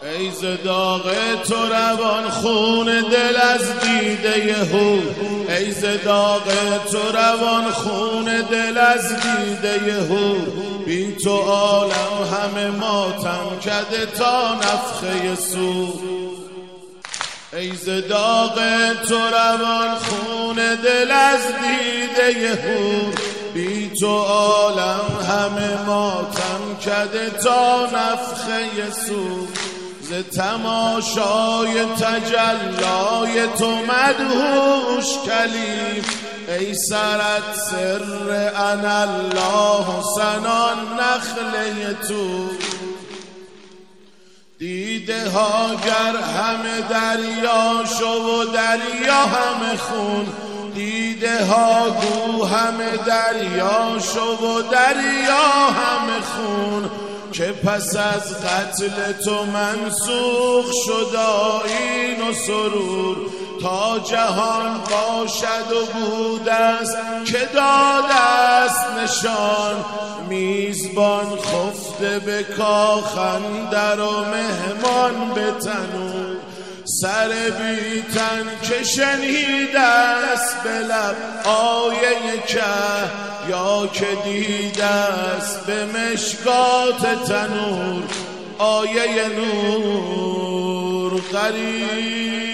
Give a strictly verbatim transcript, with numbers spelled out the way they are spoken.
ای ز داغ تو روان خون دل از دیده هور، ای ز داغ تو روان خون دل از دیده هور. بی تو عالم همه ماتم کرده تا نفخه صور. ای ز داغ تو روان خون دل از دیده هور، بی تو عالم همه ماتم کرده تا نفخه صور. ز تماشای تجلای تو مدهوش کلیم، ای سرت سر انالله سنان نخله تو. دیده ها گر همه دریا شو و دریا همه خون، دیده ها گو همه دریا شو و دریا همه خون. که پس از قتل تو منسوخ شد آیین و سرور، تا جهان باشد و بوده است که داده است نشان. میزبان خفته به کاخ اندر و مهمان به تنور، سر بی تن که شنیده است به لب آیه که، یا که دیده است به مشکات تنور آیه نور غریب.